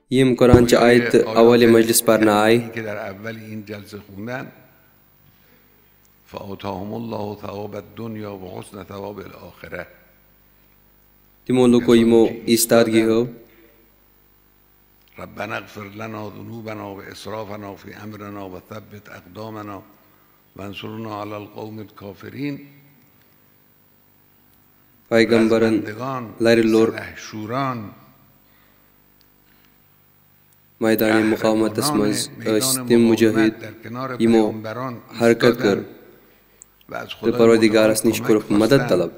यम कुरान च आयत अवल मजलिस पढ़ना आए که در اول این جلسه خوندن فآتاهم الله ثواب الدنیا و حسن ثواب الاخره تمو لوکو یمو ایستادگی ہو ربنا اغفر لنا ذنوبنا واسرافنا في امرنا وثبت اقدامنا وانصرنا على القوم الكافرين پیغمبرن لر لور شوران मैदान मुकामत तम मुजाहिद यमो हरकत कर तो परवरदिगारस निश कोरक मदद तलब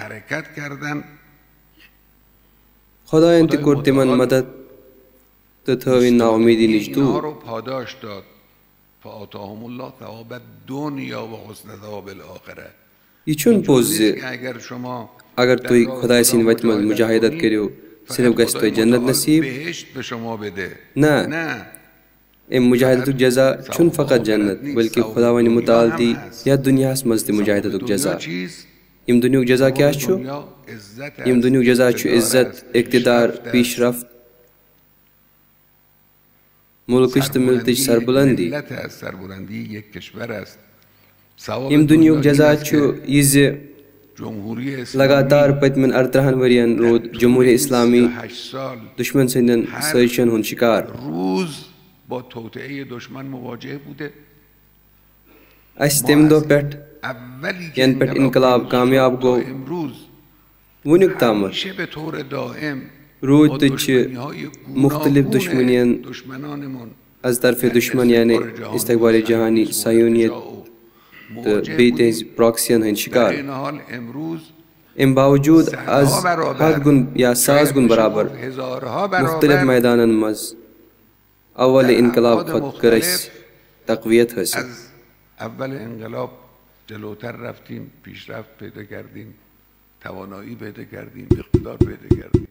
खुदायन ति कोर तिमन मदद तो थविन नाउमीदी निश दूर यह छुन पोज अगर तुई खुदाय सिन वत मज मुजाहिदत करियो सिर्फ गस तो जन्नत नसीब ना एम मुजाहिदत जजा छुन फकत जन्नत बल्कि खुदा वन मुताल दी या दुनिया मज ति मुजाहिदत जजा इम दुनिया जजा क्या छु इम दुनिया जजा छु इज्जत इक्तिदार पेशरफ्त मुल्किश तो मिलती सरबुलंदी इम दुनिया जजा छु इज लगातार पतमन 18 वरियन रोद जमहूरिया इस्लामी दुश्मन सदन साजिशन हुन शिकार अस तम दो पे यन पे इनकलाब कामयाब गो वनुक ताम रूद तो मुख्तलिफ दुश्मनियन अज तरफ दुश्मन यानी इस्तकबाल जहानी सायूनियत तो बेतेज प्रॉक्सियन हन शिकार इन बावजूद आज 7 गुन या 7 गुन बराबर मुख्तलिफ मैदानन मज अव्वल इनकलाब खुद करस तक़वियत हासिल اول انقلاب جلوتر رفتیم پیشرفت پیدا کردیم توانایی پیدا کردیم اقتدار پیدا کردیم